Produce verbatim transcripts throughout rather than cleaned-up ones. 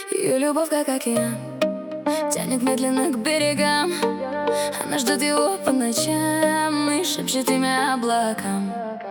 Ее любовь как океан тянет медленно к берегам. Она ждет его по ночам и шепчет имя облакам.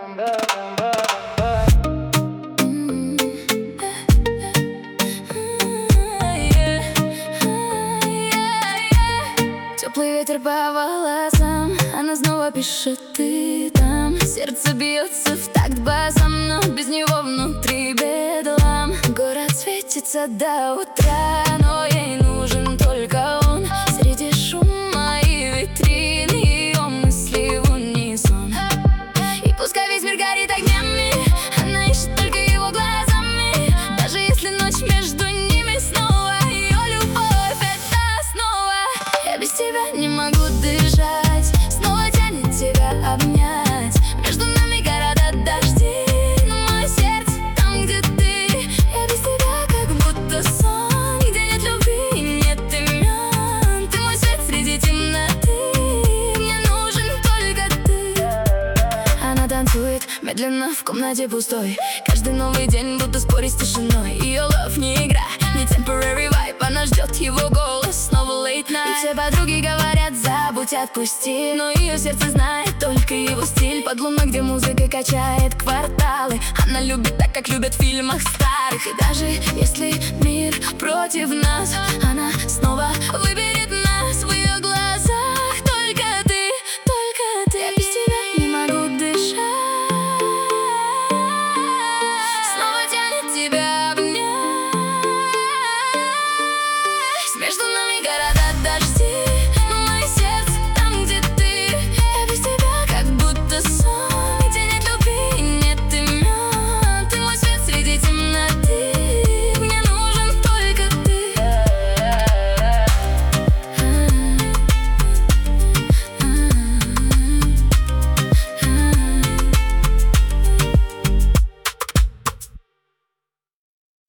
Теплый ветер по волосам, она снова пишет: ты там. Сердце бьется в такт басом, но без него внутри бедлам. Город светится до утра, но ей нужен только он. Среди шума и витрин ее мысли в унисон. И пускай весь мир горит огнями, она ищет только его глазами. Даже если ночь между ними снова ее любовь — это основа. Я без тебя не могу дышать, снова тянет тебя обнять. Между нами города дожди, но мое сердце там, где ты. Я без тебя как будто сон, где нет любви и нет имен. Ты мой свет среди темноты, мне нужен только ты. Она танцует медленно в комнате пустой. Каждый новый день будто спорить с тишиной. Ее love не игра, не temporary vibe. Она ждет его голос, снова late night. И все подруги говорят: забудь, отпусти. Но ее сердце знает только его стиль. Подлунно, где музыка качает кварталы. Она любит так, как любят в фильмах старых. И даже если мир против нас, она снова выберет